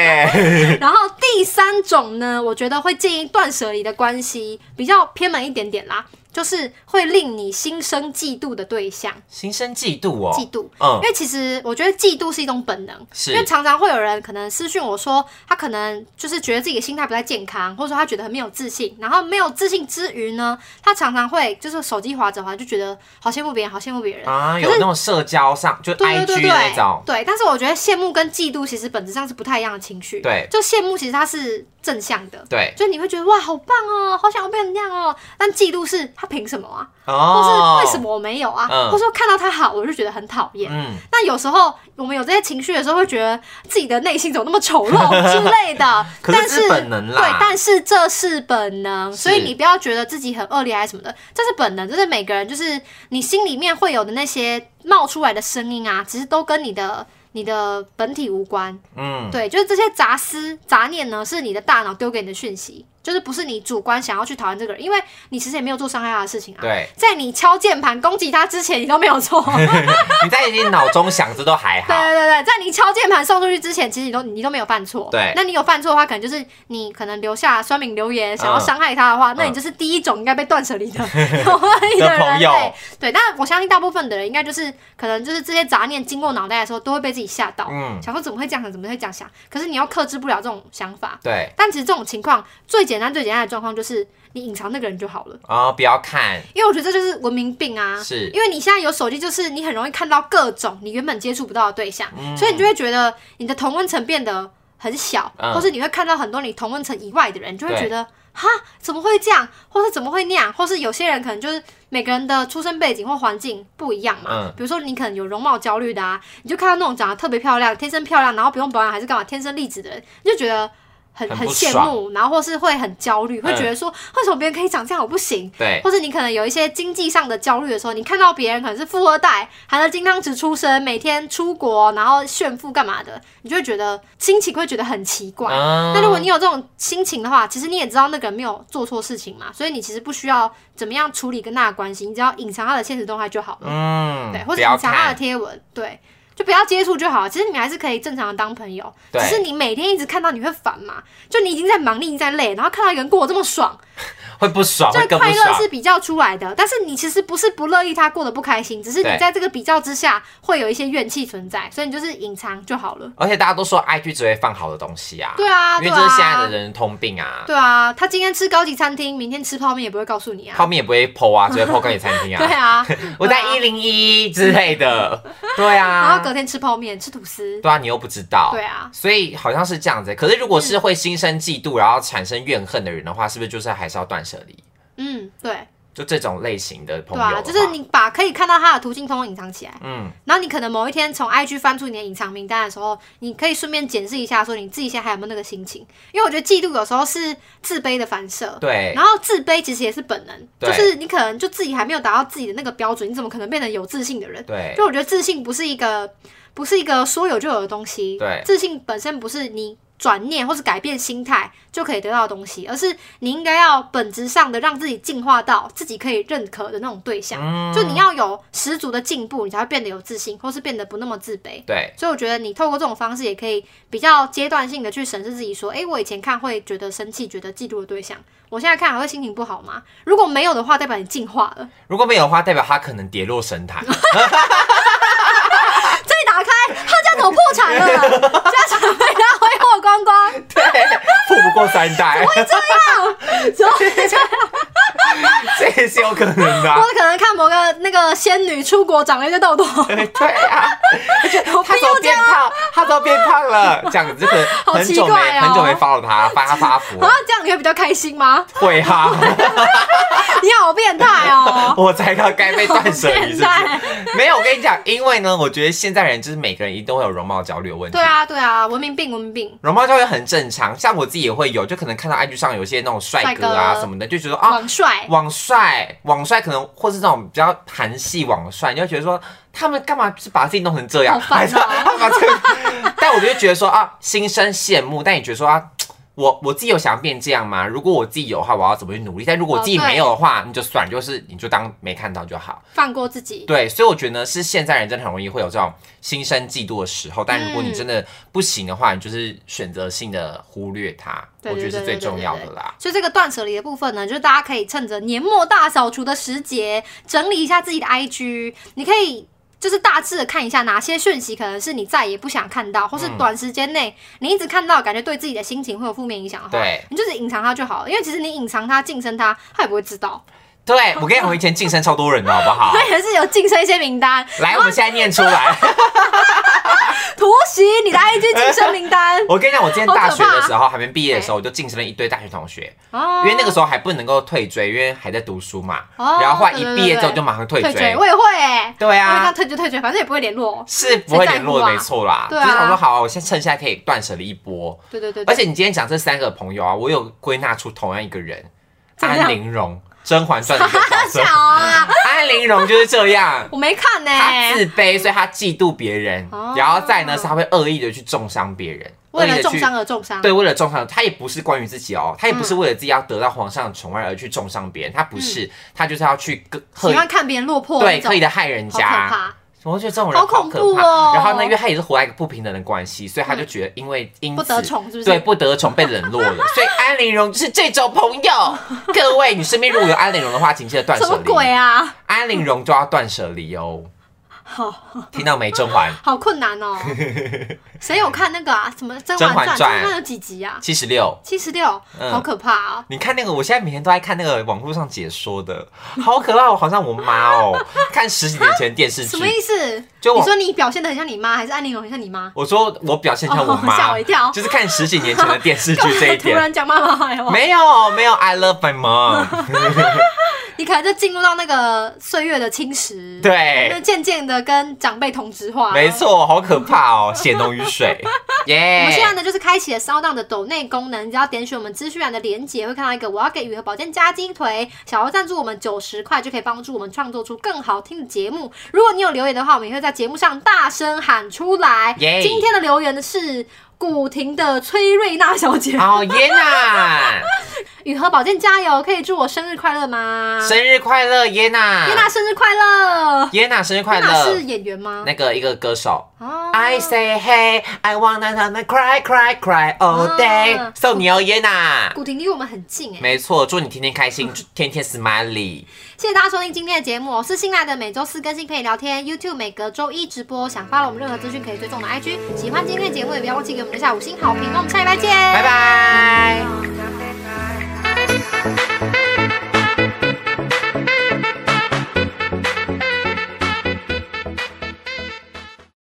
Speaker 2: 然后第三种呢，我觉得会建议断舍离的关系比较偏门一点点啦。就是会令你心生嫉妒的对象，
Speaker 1: 心生嫉妒哦，
Speaker 2: 嫉妒，嗯，因为其实我觉得嫉妒是一种本能，
Speaker 1: 是
Speaker 2: 因为常常会有人可能私讯我说，他可能就是觉得自己的心态不太健康，或者说他觉得很没有自信，然后没有自信之余呢，他常常会就是手机滑着滑就觉得好羡慕别人，好羡慕别人
Speaker 1: 啊，有那种社交上就 I G 那种，
Speaker 2: 对，但是我觉得羡慕跟嫉妒其实本质上是不太一样的情绪，
Speaker 1: 对，
Speaker 2: 就羡慕其实它是正向的，
Speaker 1: 对，
Speaker 2: 就你会觉得哇好棒哦，好想要变成那样哦，但嫉妒是他凭什么啊？哦、或是为什么我没有啊？嗯、或者说看到他好，我就觉得很讨厌。嗯，那有时候我们有这些情绪的时候，会觉得自己的内心怎么那么丑陋之类的。
Speaker 1: 可是这是本能啦。
Speaker 2: 对，但是这是本能，所以你不要觉得自己很恶劣还是什么的，这是本能，这是每个人就是你心里面会有的那些冒出来的声音啊，其实都跟你的。你的本体无关，嗯，对，就是这些杂思杂念呢，是你的大脑丢给你的讯息，就是不是你主观想要去讨厌这个人，因为你其实也没有做伤害他的事情啊。
Speaker 1: 对，
Speaker 2: 在你敲键盘攻击他之前，你都没有错。
Speaker 1: 你在你脑中想着都还好。
Speaker 2: 对对对，在你敲键盘送出去之前，其实你都你都没有犯错。
Speaker 1: 对，
Speaker 2: 那你有犯错的话，可能就是你可能留下酸民留言想要伤害他的话，嗯、那你就是第一种应该被断舍离的有恶意的人。朋友对，但我相信大部分的人应该就是可能就是这些杂念经过脑袋的时候，都会被自己吓到。嗯。想说怎么会这样想，怎么会这样想？可是你要克制不了这种想法。
Speaker 1: 对。
Speaker 2: 但其实这种情况最简单、最简单的状况就是你隐藏那个人就好了。
Speaker 1: 哦，不要看。
Speaker 2: 因为我觉得这就是文明病啊。
Speaker 1: 是。
Speaker 2: 因为你现在有手机，就是你很容易看到各种你原本接触不到的对象，嗯、所以你就会觉得你的同温层变得很小，嗯、或是你会看到很多你同温层以外的人，你就会觉得哈怎么会这样，或是怎么会那样，或是有些人可能就是。每个人的出生背景或环境不一样嘛，嗯、比如说你可能有容貌焦虑的啊，你就看到那种长得特别漂亮、天生漂亮，然后不用保养还是干嘛，天生丽质的人，你就觉得很很羡慕，然后或是会很焦虑，会觉得说、嗯、为什么别人可以长这样我不行？
Speaker 1: 对，
Speaker 2: 或者你可能有一些经济上的焦虑的时候，你看到别人可能是富二代，含了金汤匙出生，每天出国然后炫富干嘛的，你就会觉得心情会觉得很奇怪。嗯、那如果你有这种心情的话，其实你也知道那个人没有做错事情嘛，所以你其实不需要怎么样处理跟他的关系，你只要隐藏他的现实动态就好了。嗯，对，或者隐藏他的贴文，对。 就不要接触就好。其实你们还是可以正常的当朋友，只是你每天一直看到你会烦嘛。就你已经在忙，你已经在累，然后看到一个人过得这么爽。
Speaker 1: 会不爽，会更不爽。
Speaker 2: 快乐是比较出来的，但是你其实不是不乐意他过得不开心，只是你在这个比较之下会有一些怨气存在，所以你就是隐藏就好了。
Speaker 1: 而且大家都说 I G 只会放好的东西啊，
Speaker 2: 对啊，
Speaker 1: 因为这是现在的人通病啊。
Speaker 2: 对啊，他今天吃高级餐厅，明天吃泡面也不会告诉你啊，
Speaker 1: 泡面也不会 po 啊，只会 po 高级餐厅啊。
Speaker 2: 对啊，
Speaker 1: 我在一零一之类的，对啊。
Speaker 2: 然后隔天吃泡面，吃吐司。
Speaker 1: 对啊，你又不知道。
Speaker 2: 对啊，
Speaker 1: 所以好像是这样子。可是如果是会心生嫉妒，然后产生怨恨的人的话，是不是就是还是要断舍离？
Speaker 2: 嗯，对，
Speaker 1: 就这种类型的朋友的话，
Speaker 2: 对啊，就是你把可以看到他的途径通通隐藏起来，
Speaker 1: 嗯，
Speaker 2: 然后你可能某一天从 I G 翻出你的隐藏名单的时候，你可以顺便检视一下，说你自己现在还有没有那个心情，因为我觉得嫉妒有时候是自卑的反射，
Speaker 1: 对，
Speaker 2: 然后自卑其实也是本能，就是你可能就自己还没有达到自己的那个标准，你怎么可能变成有自信的人？
Speaker 1: 对，
Speaker 2: 就我觉得自信不是一个不是一个说有就有的东西，
Speaker 1: 对，
Speaker 2: 自信本身不是你转念或是改变心态就可以得到的东西，而是你应该要本质上的让自己进化到自己可以认可的那种对象，嗯、就你要有十足的进步，你才会变得有自信，或是变得不那么自卑。
Speaker 1: 对，
Speaker 2: 所以我觉得你透过这种方式，也可以比较阶段性的去审视自己，说，哎，我以前看会觉得生气、觉得嫉妒的对象，我现在看还会心情不好吗？如果没有的话，代表你进化了；
Speaker 1: 如果没有的话，代表他可能跌落神坛。
Speaker 2: 这一打开，他家怎么破产了？家产被他挥霍光光，
Speaker 1: 对，富不过三代。
Speaker 2: 怎么会这样？怎么会这样？
Speaker 1: 这也是有可能的、啊。
Speaker 2: 或者可能看某个那个仙女出国长了一些痘痘。
Speaker 1: 对啊，而且他怎么变胖？他怎么变胖了？这样子就可能很久没、哦、很久没 follow 他，发他发福。
Speaker 2: 啊，这样你会比较开心吗？
Speaker 1: 会哈、啊。
Speaker 2: 你好变态哦！
Speaker 1: 我才要该被断舍离，是不是？没有，我跟你讲，因为呢，我觉得现在人就是每个人一定会有容貌焦虑的问题。
Speaker 2: 对啊，对啊，文明病，文明病。
Speaker 1: 容貌焦虑很正常，像我自己也会有，就可能看到 I G 上有些那种帅哥啊什么的，就觉得啊，
Speaker 2: 网帅，
Speaker 1: 网帅，网帅，可能或是那种比较韩系网帅，你就觉得说他们干嘛是把自己弄成这样？
Speaker 2: 好烦哦！
Speaker 1: 这个，但我就觉得说啊，心生羡慕，但你觉得说啊。我我自己有想要变这样吗？如果我自己有的话，我要怎么去努力？但如果我自己没有的话，你就算了，就是你就当没看到就好，
Speaker 2: 放过自己。
Speaker 1: 对，所以我觉得是现在人真的很容易会有这种心生嫉妒的时候。但如果你真的不行的话，你就是选择性的忽略它，我觉得是最重要的啦。
Speaker 2: 所以这个断舍离的部分呢，就是大家可以趁着年末大扫除的时节，整理一下自己的 I G， 你可以。就是大致的看一下哪些讯息可能是你再也不想看到，或是短时间内你一直看到，感觉对自己的心情会有负面影响的话，
Speaker 1: 对，
Speaker 2: 你就是隐藏它就好了。因为其实你隐藏它、晋升它，它也不会知道。
Speaker 1: 对，我跟你讲，我以前晋升超多人的，好不好？
Speaker 2: 我也是有晋升一些名单。
Speaker 1: 来，我们现在念出来。
Speaker 2: 突袭你的 I G 晋升名单。
Speaker 1: 我跟你讲，我今天大学的时候，还没毕业的时候，我就晋升了一堆大学同学。哦。因为那个时候还不能够退追，因为还在读书嘛。哦。然后后来一毕业之后就马上退追。
Speaker 2: 退追，我也会哎。
Speaker 1: 对啊。
Speaker 2: 那退就退追，反正也不会联络。
Speaker 1: 是不会联络的，没错啦。
Speaker 2: 对啊。
Speaker 1: 就是我说好，我先趁现在可以断舍离一波。
Speaker 2: 对对对。
Speaker 1: 而且你今天讲这三个朋友啊，我有归纳出同样一个人，安陵容。《甄嬛传》的一个角色，啊、安陵容就是这样。
Speaker 2: 我没看呢、
Speaker 1: 欸。她自卑，所以她嫉妒别人，哦、然后再呢是她会恶意的去重伤别人，
Speaker 2: 为了重伤而重伤。
Speaker 1: 对，为了重伤，她也不是关于自己哦，她也不是为了自己要得到皇上的宠爱而去重伤别人，她不是，她、嗯、就是要去
Speaker 2: 喜欢看别人落魄，
Speaker 1: 对，刻意的害人家。
Speaker 2: 好可怕。
Speaker 1: 我觉得这种人好可怕，
Speaker 2: 哦、
Speaker 1: 然后呢，因为他也是活在一个不平等的关系，所以他就觉得因为因此
Speaker 2: 不得宠，是不是？
Speaker 1: 对，不得宠被冷落了，所以安陵容就是这种朋友。各位，你身边如果有安陵容的话，请记得断舍离。
Speaker 2: 什么鬼啊？
Speaker 1: 安陵容就要断舍离哦。
Speaker 2: 好，
Speaker 1: 听到没？甄嬛
Speaker 2: 好困难哦。谁有看那个啊？什么《甄嬛传》？甄嬛传有几集啊？
Speaker 1: 七十六。
Speaker 2: 七十六，好可怕啊！
Speaker 1: 你看那个，我现在每天都在看那个网络上解说的，好可怕！我好像我妈哦，看十几年前电视剧。
Speaker 2: 什么意思？
Speaker 1: 就
Speaker 2: 你说你表现得很像你妈，还是安陵容很像你妈？
Speaker 1: 我说我表现像我妈，
Speaker 2: 吓、哦、我一跳。
Speaker 1: 就是看十几年前的电视剧这一点。
Speaker 2: 突然讲妈妈坏话。
Speaker 1: 没有没有 ，I love my mom 。
Speaker 2: 你可能就进入到那个岁月的侵蚀，
Speaker 1: 对，
Speaker 2: 就渐渐的跟长辈同质化。
Speaker 1: 没错，好可怕哦，血浓于水。耶、yeah ！
Speaker 2: 我们现在呢就是开启了SoundOn的抖内功能，只要点选我们资讯栏的连结，会看到一个我要给雨禾保健加鸡腿，小额赞助我们九十块就可以帮助我们创作出更好听的节目。如果你有留言的话，我们也会在节目上大声喊出来。
Speaker 1: Yeah
Speaker 2: 今天的留言的是古亭的崔瑞娜小姐。
Speaker 1: 哦耶娜，
Speaker 2: 雨禾保健加油！可以祝我生日快乐吗？
Speaker 1: 生日快乐，耶娜！
Speaker 2: 耶娜生日快乐！
Speaker 1: 耶娜生日快乐！
Speaker 2: 耶娜是演员吗？
Speaker 1: 那个一个歌手。
Speaker 2: 哦、
Speaker 1: I say hey, I wanna cry cry cry all day。So 你要演呐？
Speaker 2: 古亭离我们很近哎。
Speaker 1: 没错，祝你天天开心，天天 smiley。
Speaker 2: 谢谢大家收听今天的节目，我是新来的，每周四更新陪你聊天 ，YouTube 每隔周一直播。想发了我们任何资讯可以追踪我们的 I G。喜欢今天的节目也不要忘记给我们留下五星好评。那我们下礼拜见，
Speaker 1: 拜拜。